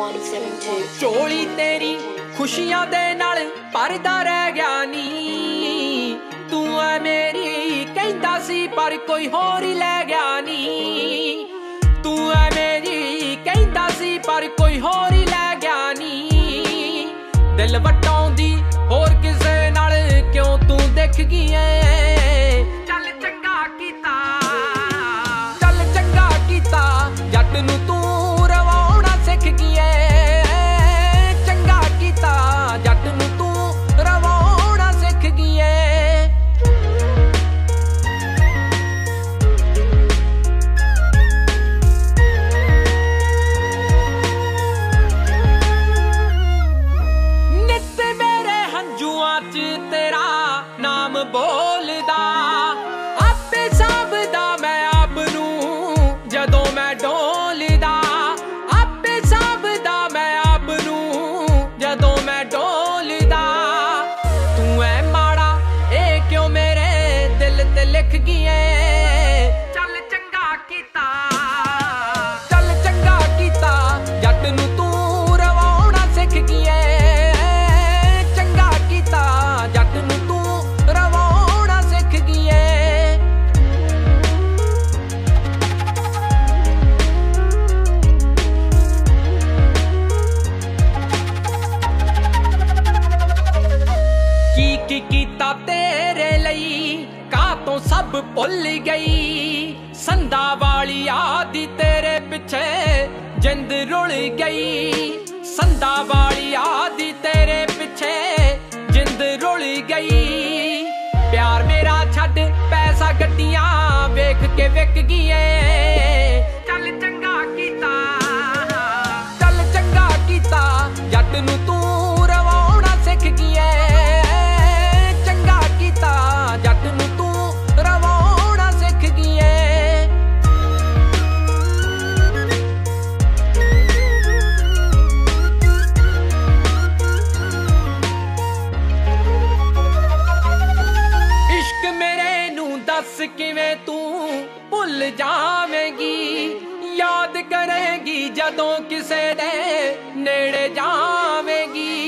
97.2 ਝੋਲੀ ਤੇਰੀ ਖੁਸ਼ੀਆਂ ਦੇ ਨਾਲ ਭਰਦਾ ਰਹਿ ਗਿਆ ਨੀ ਤੂੰ ਐ ਮੇਰੀ ਕਹਿੰਦਾ ਸੀ ਪਰ ਕੋਈ ਹੋਰ ਹੀ ਲੈ ਗਿਆ ਨੀ ਤੂੰ ਐ ਮੇਰੀ ਕਹਿੰਦਾ ਸੀ ਪਰ ਕੋਈ ਹੋਰ ਹੀ ਲੈ ਗਿਆ ਨੀ ਦਿਲ ਵਟਾਉਂਦੀ ਹੋਰ ਕਿਸੇ ਨਾਲ ਕਿਉਂ ਤੂੰ ਦਿਖ ਗਈ ਐ ਚੱਲ ਚੰਗਾ ਕੀਤਾ ਜੱਟ ਨੂੰ ਤੂੰ ਰਵਾਉਣਾ ਸਿੱਖ ਗਈ ਐ ਚੰਗਾ ਕੀਤਾ ਜੱਟ ਨੂੰ ਤੂੰ ਰਵਾਉਣਾ ਸਿੱਖ ਗਈ ਐ ਨਿੱਤ ਮੇਰੇ ਹੰਝੂਆਂ 'ਚ ਤੇਰਾ ਨਾਮ ਬੋਲਦਾ ਆਪੇ ਸਾਂਭਦਾ ਮੈਂ ਆਪ ਨੂੰ ਜਦੋਂ ਮੈਂ ਡੋਲਦਾ ਆਪੇ ਸਾਂਭਦਾ ਮੈਂ ਆਪ ਨੂੰ ਜਦੋਂ ਮੈਂ ਡੋਲਦਾ ਤੂੰ ਐ ਮਾੜਾ ਇਹ ਕਿਉਂ ਮੇਰੇ ਦਿਲ ਤੇ ਲਿਖ ਗਈ ਐ ਚੱਲ ਚੰਗਾ ਕੀਤਾ ਜੱਟ ਨੂੰ ਤੂੰ ਰਵਾਉਣਾ ਸਿੱਖ ਗਈ ਐ ਚੰਗਾ ਕੀਤਾ ਜੱਟ ਨੂੰ ਤੂੰ ਰਵਾਉਣਾ ਸਿੱਖ ਗਈ ਐ ਕੀ ਕੀਤਾ ਤੇਰੇ ਲਈ ਕਾਹਤੋਂ ਸਭ ਭੁੱਲ ਗਈ ਸੰਦਾ ਵਾਲੀ ਆਦੀ ਤੇਰੇ ਪਿੱਛੇ ਜਿੰਦ ਰੁਲ ਗਈ ਸੰਦਾ ਵਾਲੀ ਆਦੀ ਤੇਰੇ ਪਿੱਛੇ ਜਿੰਦ ਰੁਲ ਗਈ ਪਿਆਰ ਮੇਰਾ ਛੱਡ ਪੈਸਾ ਗੱਡੀਆਂ ਵੇਖ ਕੇ ਵਿਕ ਗਈ ਏ ਚੱਲ ਚੰਗਾ ਕੀਤਾ ਜੱਟ ਨੂੰ ਤੂੰ ਰਵਾਉਣਾ ਸਿੱਖ ਗਈ ਏ ਚੰਗਾ ਕੀਤਾ ਜੱਟ ਨੂੰ ਤੂੰ ਰਵਾਉਣਾ ਸਿੱਖ ਗਈ ਏ ਇਸ਼ਕ ਮੇਰੇ ਨੂੰ ਦੱਸ ਕਿਵੇਂ ਤੂੰ ਭੁੱਲ ਜਾਵੇਂਗੀ ਯਾਦ ਕਰੇਗੀ ਜਦੋਂ ਕਿਸੇ ਦੇ ਨੇੜੇ ਜਾਵੇਂਗੀ